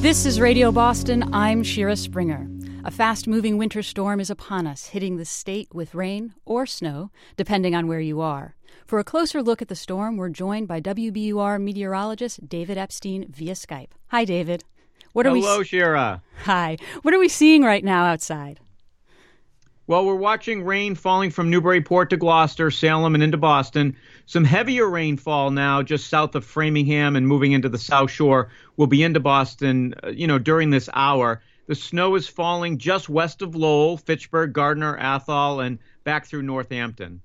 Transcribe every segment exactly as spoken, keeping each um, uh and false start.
This is Radio Boston. I'm Shira Springer. A fast-moving winter storm is upon us, hitting the state with rain or snow, depending on where you are. For a closer look at the storm, we're joined by W B U R meteorologist David Epstein via Skype. Hi, David. What are Hello, we... Shira. Hi. What are we seeing right now outside? Well, we're watching rain falling from Newburyport to Gloucester, Salem, and into Boston. Some heavier rainfall now just south of Framingham and moving into the South Shore will be into Boston, uh, you know, during this hour. The snow is falling just west of Lowell, Fitchburg, Gardner, Athol, and back through Northampton.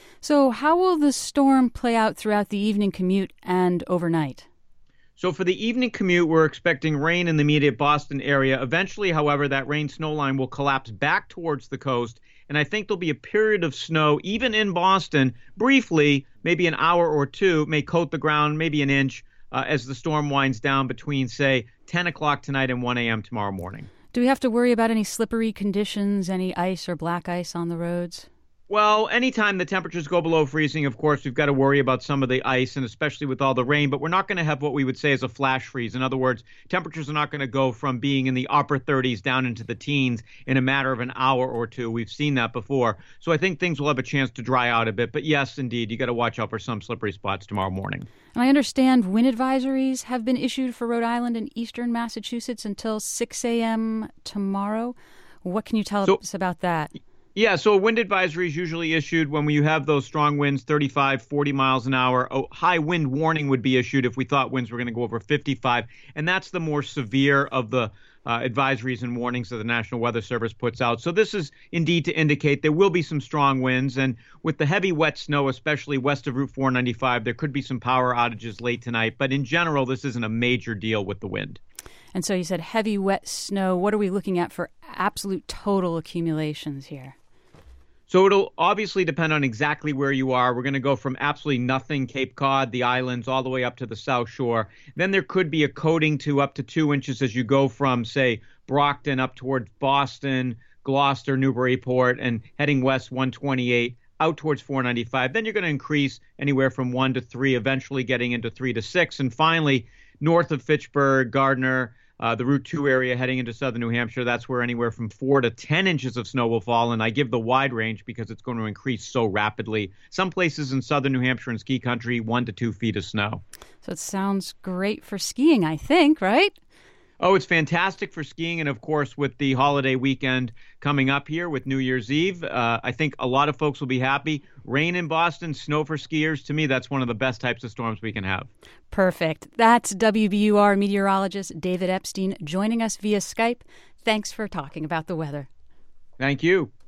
So how will the storm play out throughout the evening commute and overnight? So for the evening commute, we're expecting rain in the immediate Boston area. Eventually, however, that rain-snow line will collapse back towards the coast, and I think there'll be a period of snow, even in Boston, briefly, maybe an hour or two, may coat the ground, maybe an inch, uh, as the storm winds down between, say, ten o'clock tonight and one a.m. tomorrow morning. Do we have to worry about any slippery conditions, any ice or black ice on the roads? Well, anytime the temperatures go below freezing, of course, we've got to worry about some of the ice, and especially with all the rain, but we're not going to have what we would say is a flash freeze. In other words, temperatures are not going to go from being in the upper thirties down into the teens in a matter of an hour or two. We've seen that before. So I think things will have a chance to dry out a bit. But yes, indeed, you got to watch out for some slippery spots tomorrow morning. And I understand wind advisories have been issued for Rhode Island and eastern Massachusetts until six a.m. tomorrow. What can you tell so, us about that? Yeah, so a wind advisory is usually issued when you have those strong winds, thirty-five, forty miles an hour. A high wind warning would be issued if we thought winds were going to go over fifty-five. And that's the more severe of the uh, advisories and warnings that the National Weather Service puts out. So this is indeed to indicate there will be some strong winds. And with the heavy wet snow, especially west of Route four ninety-five, there could be some power outages late tonight. But in general, this isn't a major deal with the wind. And so you said heavy wet snow. What are we looking at for absolute total accumulations here? So it'll obviously depend on exactly where you are. We're going to go from absolutely nothing, Cape Cod, the islands, all the way up to the South Shore. Then there could be a coating to up to two inches as you go from, say, Brockton up towards Boston, Gloucester, Newburyport, and heading west one twenty-eight out towards four ninety-five. Then you're going to increase anywhere from one to three, eventually getting into three to six. And finally, north of Fitchburg, Gardner, Uh, the Route two area heading into southern New Hampshire, that's where anywhere from four to ten inches of snow will fall. And I give the wide range because it's going to increase so rapidly. Some places in southern New Hampshire and ski country, one to two feet of snow. So it sounds great for skiing, I think, right? Oh, it's fantastic for skiing. And of course, with the holiday weekend coming up here with New Year's Eve, uh, I think a lot of folks will be happy. Rain in Boston, snow for skiers. To me, that's one of the best types of storms we can have. Perfect. That's W B U R meteorologist David Epstein joining us via Skype. Thanks for talking about the weather. Thank you.